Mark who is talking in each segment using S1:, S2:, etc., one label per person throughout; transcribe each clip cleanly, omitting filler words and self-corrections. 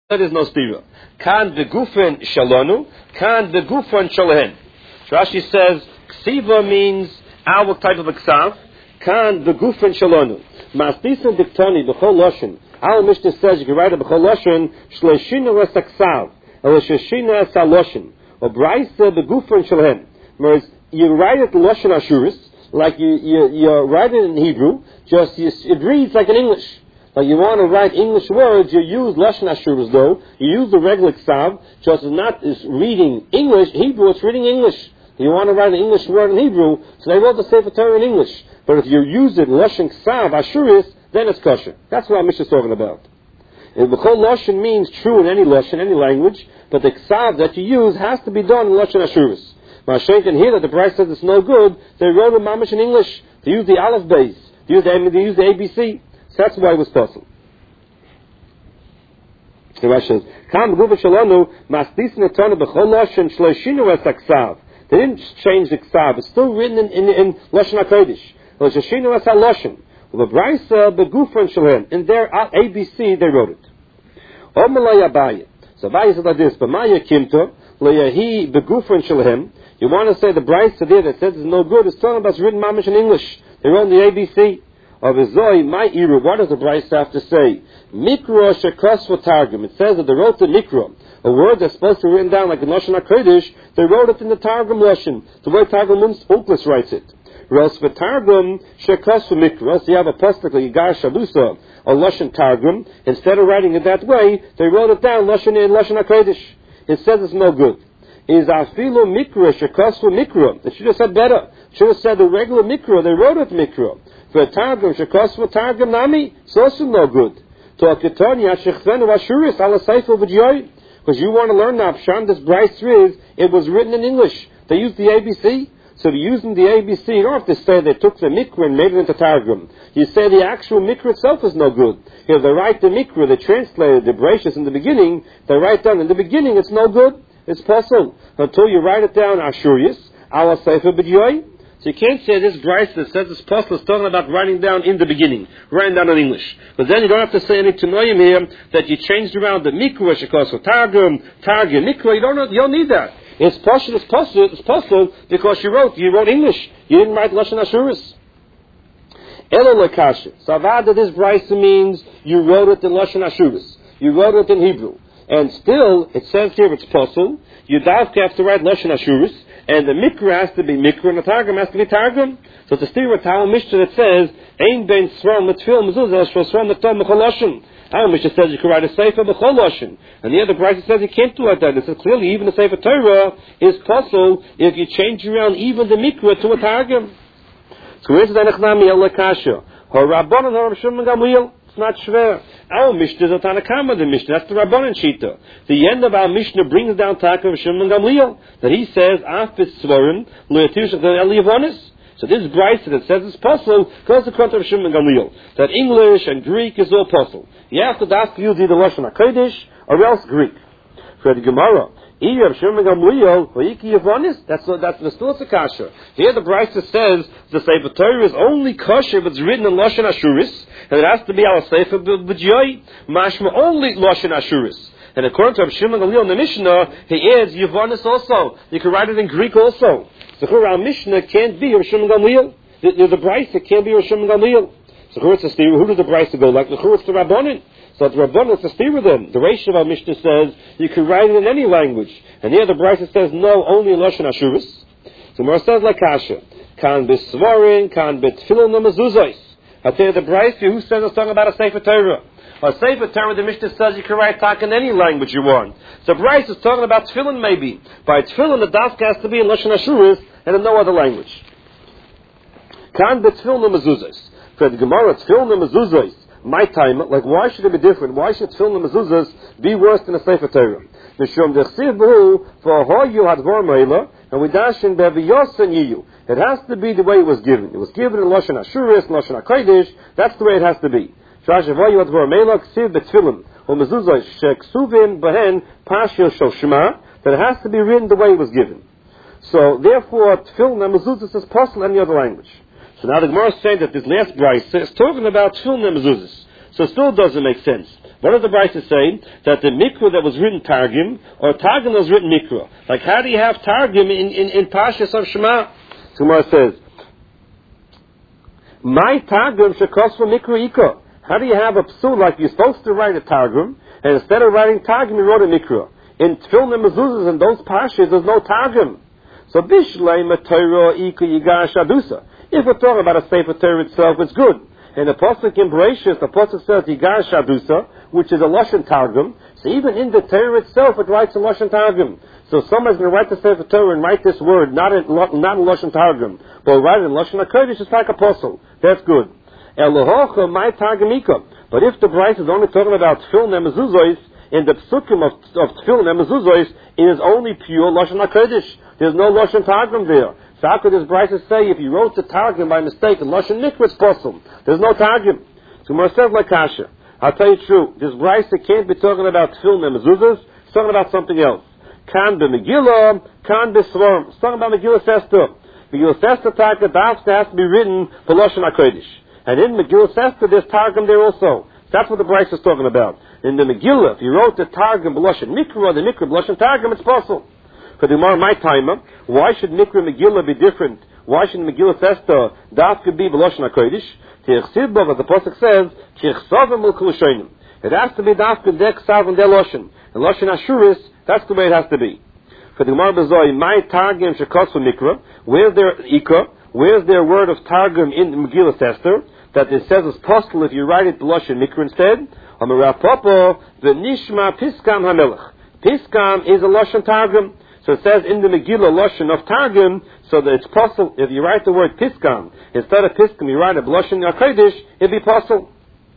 S1: There is no stira. Kan v'gufen shalonu, kan v'gufen shalahen. Rashi says, ksiva means our type of a ksav, kan v'gufen shalonu. Masnisan diktoni b'chol loshen. Our Mishnah says you can write a b'chol loshen, shleishina was a ksav, or shleishina as a loshen, or braisa v'gufen shalahen. Whereas you write it loshen ashuris, like you write it in Hebrew, just it reads like in English. Like you want to write English words, you use Lashon Ashuras though. You use the regular Ksav, just is reading English, Hebrew, it's reading English. You want to write an English word in Hebrew, so they wrote the Sefer Torah in English. But if you use it Lashon Ksav, Ashuris, then it's kosher. That's what Mishnah is talking about. And B'chol Lashon means true in any Lashon, any language, but the Ksav that you use has to be done in Lashon Ashuris. Mashen can hear that the Bryce says it's no good, they wrote it mamish in English. They use the Aleph base, they use the ABC. That's why it was possible. The Rashi says, they didn't change the ksav. It's still written in Lashon HaKodesh. In their ABC, they wrote it. So Abaye says like this, you want to say the Brisa there that says it's no good, it's talking about it's written mamish in English. They wrote in the ABC. Of Izoi, my Iru, what does the Bryce have to say? Mikra shekos for Targum. It says that they wrote the Mikra, a word that's supposed to be written down like in Lashon HaKodesh, they wrote it in the Targum Lashon, the way Targum Onkelos writes it. Else for Targum, shekos for Mikra, else you have a pasuk like Yigar Shalusa, or Lashon Targum, instead of writing it that way, they wrote it down Lashon in Lashon HaKodesh. It says it's no good. Is Afilu Mikra shekos for Mikra. They should have said better. Should have said the regular Mikra, they wrote it Mikra. For Targum, shekos for Targum nami, it's also no good. Because you want to learn now, Pshan, this Bryce is, it was written in English. They used the ABC. So using the ABC, you don't have to say they took the Mikra and made it into Targum. You say the actual Mikra itself is no good. If they write the Mikra, they translated the Bereshis in the beginning, they write down in the beginning, it's no good. It's possible. Until you write it down, Ashurius, Ala Sefer B'Dyoy. So you can't say this Bryce that says this apostle is talking about writing down in the beginning, writing down in English. But then you don't have to say any Tanoim here that you changed around the Mikra, shekos for Targum, Mikra. You don't need that. It's possible because you wrote English. You didn't write Lashon Ashuris. Elo lekasha. So avada, this Bryce means you wrote it in Lashon Ashuris. You wrote it in Hebrew. And still, it says here it's possible. You have to write Lashon Ashuris. And the Mikra has to be Mikra, and the Targum has to be Targum. So it's a stira Tal Mishnah that says, Ein ben Sram Mitfil Mezuzah, Sram Mitom Mecholoshin. Our Mishnah says you can write a Sefer Mecholoshin. And the other Bryce says you can't do like that. It says clearly even the Sefer Torah is possible if you change around even the Mikra to a Targum. So where's the Nechnami El Lekasha? Rabbanan Shimon Gamliel. It's not shver. Our Mishnah is a Tanakama, the Mishnah. That's the Rabbanan Shita. The end of our Mishnah brings down Taka of Shimon Gamliel, that he says, Afis Svarim, Le'atish Eliavonis. So this Bryce that says it's possible goes to the of Shimon Gamliel, that English and Greek is all possible. You have to ask use either Lashon HaKodesh or else Greek. For the Gemara, that's the still a kasha. Here the Bryce says the Sefer Torah is only kosher if it's written in Lashon Ashuris, and it has to be al Sefer B'Dyoy, mashma only Lashon Ashuris. And according to Shimon Gamliel in the Mishnah, he adds Yavonis also. You can write it in Greek also. So our Mishnah can't be Shimon Gamliel. The Bryce can't be Shimon Gamliel. So who does the Bryce go like? Who is the Rabbanin? So the Rabbanan is to with them. The ratio of our Mishnah says you can write it in any language. And here the Bryce says no, only in Lashon Ashuris. So Mar says like Kasha. Kan besvarin, kan betfilin mezuzos. I tell you the Bryce who says it's talking about a Sefer Torah. A Sefer Torah, the Mishnah says you can write talk in any language you want. So Bryce is talking about tefillin maybe. By tefillin the dafka has to be in Lashon Ashuris and in no other language. Kan betfilin mezuzos. For the Gemara, tefillin mezuzos. My time, like why should it be different? Why should tefillin and mezuzahs be worse than a Sefer Torah? Mishum dechsiv b'hu for hoyu hadvar meila, and we dash in beviyos and yiyu. It has to be the way it was given. It was given in Lashon Ashuris, Lashon HaKodesh. That's the way it has to be. Shash hoyu hadvar meila ksiv betefillin or mezuzahs sheksuvin behen pashil shel shema. That it has to be written the way it was given. So therefore, tefillin and mezuzahs is possible in any other language. So now the Gemara is saying that this last Bryce is talking about tefillin and mezuzahs. So it still doesn't make sense. What does the Brisa say? That the Mikra that was written Targum, or Targum that was written Mikra. Like, how do you have Targum in Pashas of Shema? So Gemara says, my Targum shekos for Mikra Ika. How do you have a psul like you're supposed to write a Targum, and instead of writing Targum, you wrote a Mikra? In Tefillin and Mezuzahs and those Pashas, there's no Targum. So Bishlei Matayro Ika Yigash Adusa. If we're talking about a Sefer Torah itself, it's good. And the Pasuk in Bereshis, the Pasuk says Yigash Adusa, which is a Lashon Targum. So even in the Torah itself, it writes a Lashon Targum. So someone's going to write the Sefer Torah and write this word, not in Lashon Targum, but write it in Lashon HaKodesh, it's like apostle. That's good. Elohocha my Targumika. But if the Bryce is only talking about Tefillin and Mezuzos, in the Psukim of Tefillin and Mezuzos, it is only pure Lashon HaKodesh. There's no Lashon Targum there. So how could this Bryce say, if you wrote the Targum by mistake in Lashon Mikra, it's possible? There's no Targum. So Gemara says like Kasha. I'll tell you true. This Bryce can't be talking about Tefillin and Mezuzos. It's talking about something else. Kan be Megillah, kan be Svarim. It's talking about Megillah Esther. Megillah Esther Targum has to be written for Lashon HaKodesh. And in Megillah Esther, there's Targum there also. That's what the Bryce is talking about. In the Megillah, if you wrote the Targum B'Lashon Mikra or the Mikra B'Lashon Targum, it's possible. For the Gemara, my timer, why should Mikra Megillah be different? Why should Megillah Esther dafka be B'Lashon HaKodesh? Ti'echsid bo, as the Pasuk says, Ti'echsavim l'Kul. It has to be dafka dek sav and de Lashon. And Lashon Ashuris, that's the way it has to be. For the Gemara B'Zoi, my Targum shekosu Mikra, where's their Ikra? Where's their word of Targum in Megillah Esther? That it says it's possible if you write it B'Lashon Mikra instead. Amarapopo, the Nishma Piskam HaMelech. Piskam is a Lashon Targum. So it says in the Megillah Lashon of Targum, so that it's possible, if you write the word Piskam, instead of Piskam, you write a Lashon HaKodesh, it'd be possible.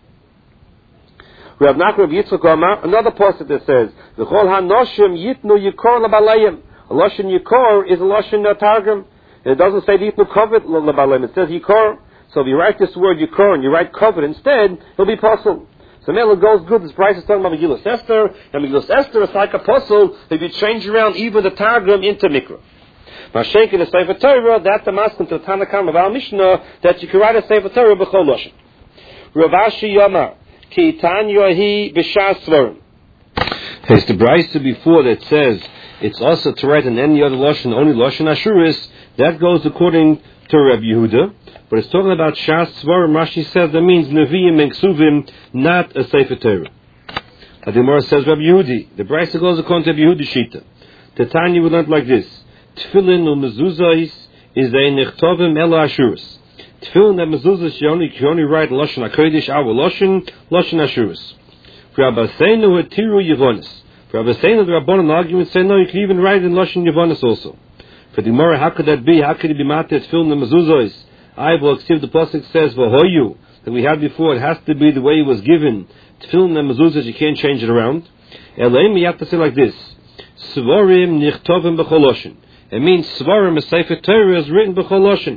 S1: We have Nachman of Yitzchak Omar, another passage that says, V'chol hanoshim yitnu yikor labalayim. A Lashon Yikor is a Lashon Targum. It doesn't say yitnu kovet labalayim, it says Yikor. So if you write this word Yikor and you write kovet instead, it'll be possible. So Mela goes good. This Bryce is talking about Megillah Esther, and Megillah Esther is like apostle if you change around even the Targum into Mikra. Mashenk in the Sefer Torah, that's the masculine to the Tanakam of our Mishnah, that you can write a Sefer Torah b'chol Lashon. Rav Ashi Yomar, ki tanyohi b'shas svarim. There's the Bryce before that says it's also to write in any other Lashon, only Lashon Ashuris. That goes according to Rabbi Yehuda. But it's talking about Shas Svarim. Rashi says that means Nevi'im and Ksuvim, not a Sefer Torah. The Gemara says Rabbi Yehudi. The Brisa goes according to Rabbi Yehudi Shita. The Tanya we learned like this: Tefillin u mezuzahs is a nechtovim ela ashuris. Tefillin and mezuzahs you only write Lashon HaKodesh, our Lashon ashuris. For Rabbeinu hetiru Yevonis. For Rabbeinu the Rabbanan argument say no, you can even write in Lashon Yevonis also. For the Gemara, how could that be? How could it be matter Tefillin and mezuzahs? I will accept the pasuk says v'hoyu that we had before. It has to be the way it was given. Tefillin and mezuzahs you can't change it around. Elaim you have to say like this: Svarim nichtovim b'chol lashon. It means Svarim a Sefer Torah is written b'chol lashon.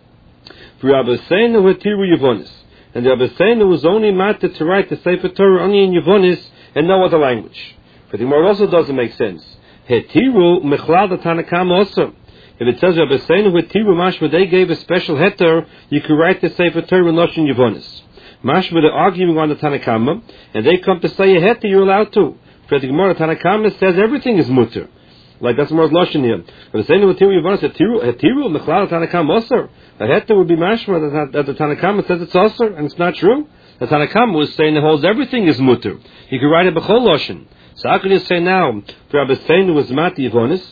S1: For Rabbeinu hetiru Yevonis, and the Rabbeinu was only matter to write the Sefer Torah only in Yevonis and no other language. But the Gemara also doesn't make sense. Hetiru mechlal the Tanakam also. If it says Rabbeinu hetiru mashma, they gave a special heter, you could write the Sefer Torah in Lashon Yevonis. Mashma, they're arguing on the Tanakama, and they come to say a heter, you're allowed to. For the Gemara, Tanakama says everything is mutter. Like that's more Lashon here. Rabbeinu hetiru Yevonis, hetiru mechlal the Tanakam osir. A heter would be mashma that the Tanakama says it's osir, and it's not true. The Tanakama was saying it holds everything is mutter. You could write it b'chol Lashon. So how can you say now, for Rabbeinu was mati Yevonis?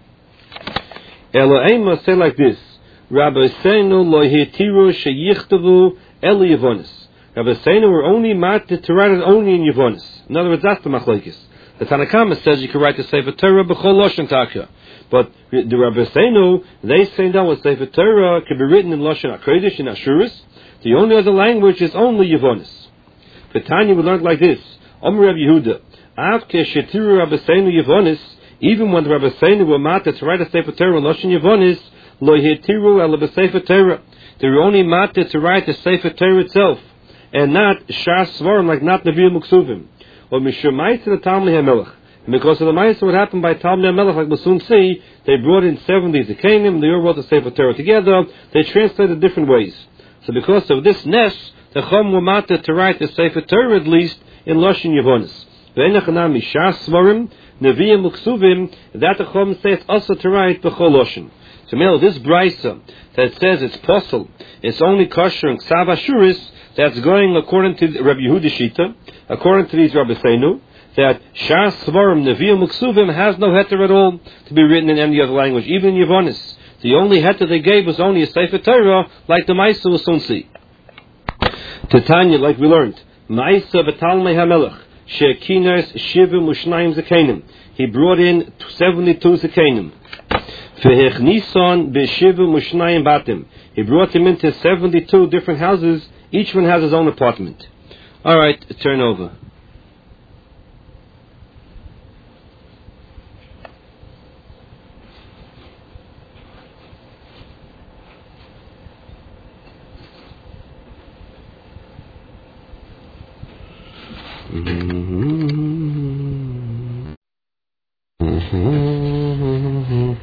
S1: Elohim must say like this: Rabbeinu lo hetiru sheyichtavu el Yevonis. Rabbeinu were only mated to write it only in Yevonis. In other words, that's the machlokes. The Tanakama says you can write the Sefer Torah b'chol Lashon Takya, but the Rabbeinu they say that what Sefer Torah can be written in Lashon HaKodesh in Ashuris. The only other language is only Yevonis. The Tanya we learned like this: Omer Rabbi Yehuda, Avke shetiru Rabbeinu Yevonis. Even when the Rabbeinu were mated to write a Sefer Torah in Lashon Yevonis, lo hetiru el b'Sefer Torah. They were only mated to write the Sefer Torah itself, and not Shas Svarim, like not Nevi'im Uksuvim. Or Mishamaita the Talmud HaMelech. And because of the Ma'aseh, what happened by Talmud HaMelech, like we'll soon see, they brought in 70 Zekanim, they all wrote the Sefer Torah together, they translated different ways. So because of this Nes, the Chum were mated to write the Sefer Torah at least in Lashon Yevonis. Ve'enachanam mishas svarim neviim uksuvim, that the Chum says also to write b'chol Lashon. So, this brisa that says it's possible, it's only kosher in Ksav Ashuris, that's going according to Rabbi Yehuda Shita, according to these Rabbeinu, that Shas Svarim Nevi'im Uksuvim has no heter at all to be written in any other language, even in Yevonis. The only heter they gave was only a Sefer Torah, like the Maisa will soon see. Titania, like we learned, Maisa B'Talmei HaMelech, She'kinas Shivim U'Shnayim Zekenim. He brought in 72 Zekenim. Ve'echnisan B'Shivim U'Shnayim Batim. He brought him into 72 different houses. Each one has his own apartment. All right, turn over. Mm-hmm.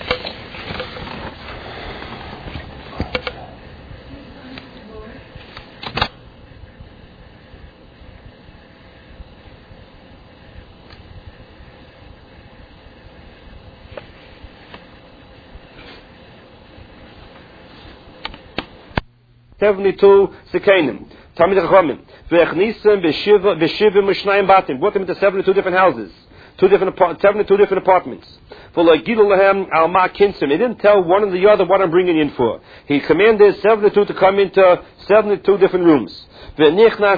S1: 72 Sekenim. Talmid Chachamim. Ve'echnisem b'shivim u'shnayim batim. Brought them into 72 different houses. 72 different apartments. He didn't tell one or the other what I'm bringing in for. He commanded 72 to come into 72 different rooms. And he said,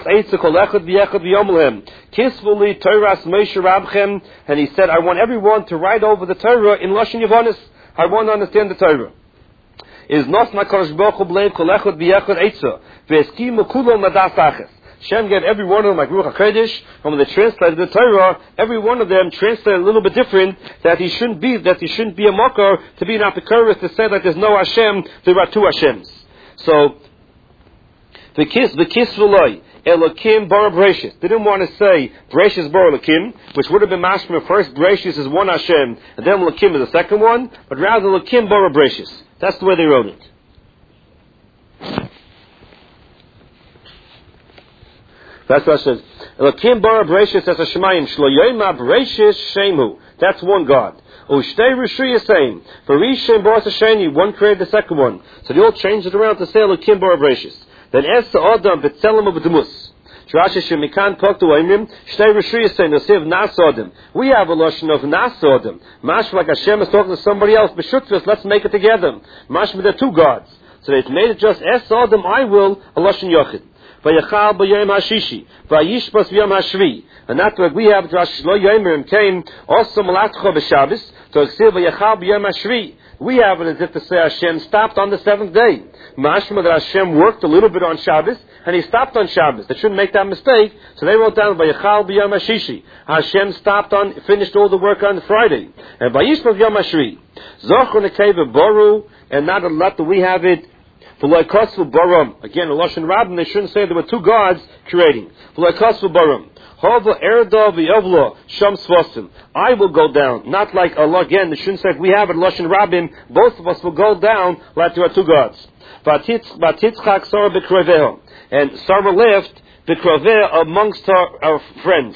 S1: I want everyone to write over the Torah in Lashon Yevonis. I want to understand the Torah. Is Nosna Kodesh Baruch Hu B'Lev Kol Echad B'Yechad Eitzah V'Eskimu Kulon Madas Achas. Shem gave every one of them, like Ruach HaKodesh, and when they translated the Torah, every one of them translated a little bit different, that he shouldn't be a mocker, to be an apikoros, to say that there's no Hashem, there are two Hashems. So, the kiss v'loy, Elokim bara Bereshis. They didn't want to say Bereshis bara Elokim, which would have been mashma first, Bereshis is one Hashem, and then Elokim is the second one, but rather Elokim bara Bereshis. That's the way they wrote it. That's what it says. Elokim bara Bereshis as a Shemayim Shlo Yoyma Bereshis Shemu. That's one God. Ushtei Rishuyah saying, for Rishon bara Sheni, one created the second one. So they all changed it around to say Elokim bara Bereshis. Then Esa Adam B'Tzelem of B'Demus. Rashi Shemikan Poktu Oimrim Shtei Rishuyah saying Nasiv Nas Adam. We have a lashon of Nas Adam. Mashma like Hashem is talking to somebody else. B'Shutfus, let's make it together. Mashma they're two gods. So they made it just Esa Adam I will a lashon Yochid. Vayachal b'yom hashishi, vayishbas b'yom hashvi, and that's what we have. Rosh Lo Yomerim came also malatcho b'Shabbos to say vayachal b'yom hashvi. We have it as if to say Hashem stopped on the seventh day. Mashma that Hashem worked a little bit on Shabbos and He stopped on Shabbos. They shouldn't make that mistake, so they wrote down vayachal b'yom hashishi. Hashem finished all the work on Friday, and vayishbas b'yom hashvi. Zochron nekeva boru, and not a lot that we have it. Again, in Lashon Rabbim, they shouldn't say there were two gods creating. I will go down. Not like Allah, again, they shouldn't say we have it in Lashon Rabbim, both of us will go down like there are two gods. And Sarah left amongst her friends.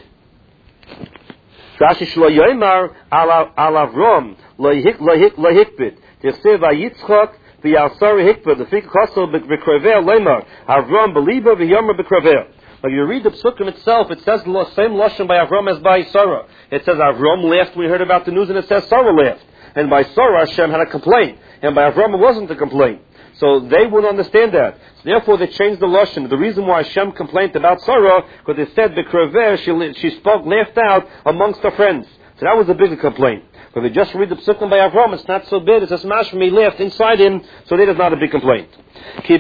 S1: The Alsari Hikpah, the Fik Kosel B'Kraveh Lemar, Avram Beliba V'Yomer B'Kraveh. When you read the Psukim itself, it says the same lashon by Avram as by Sarah. It says Avram laughed when he heard about the news, and it says Sarah laughed. And by Sarah, Hashem had a complaint, and by Avram it wasn't a complaint. So they wouldn't understand that. So therefore, they changed the lashon. The reason why Hashem complained about Sarah, because they said B'Kraveh, she spoke, laughed out amongst her friends. So that was a bigger complaint. But if we just read the Psukim by Avram, it's not so big. It's a smash from he left inside him, so that is not a big complaint. They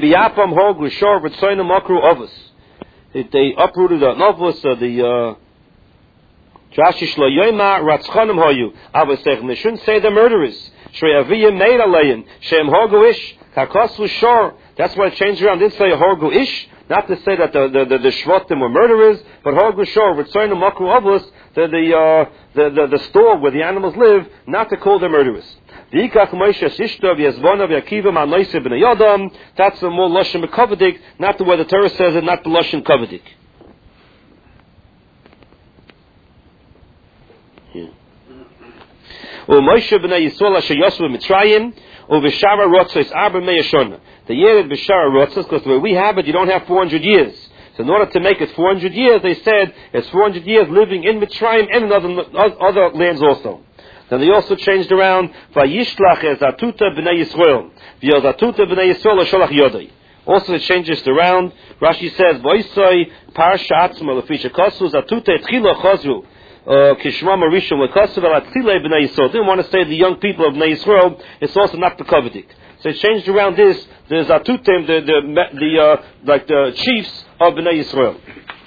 S1: uprooted an ovus, the Jashish lo yoyma ratzchanim hoyu. They shouldn't say they're murderers. Shreyaviyim meid aleyin. Shem horgu ish. Kakosvu shor. That's why it changed around. Didn't say horgu ish. Not to say that the Shvatim were murderers, but horgu shor. Ritzoyim makru ovus. The store where the animals live, not to call them murderers. That's a more lashon mekavedik, not the way the Torah says it, not the lashon kavedik. Moshe b'nei Yisrael asher yosvu Mitzrayim u'v'shara rotzos arba meyashona. The year that b'shara rotzos, because the way we have it, you don't have 400 years. So in order to make it 400 years, they said it's 400 years living in Mitzrayim and in other lands also. Then they also changed around vayishlach ezatuta b'nei Yisrael v'yozatuta b'nei Yisrael l'sholach yodai. Also it changes around. Rashi says v'oisoi parsha atzma l'fisha kosu zatuta etchila chazru. Kishma Marishon Lekasav Atzile Bnei Yisrael. Didn't want to say the young people of Bnei Yisrael. It's also not the Kovedik. So it changed around this. There's Atutim, the chiefs of Bnei Yisrael.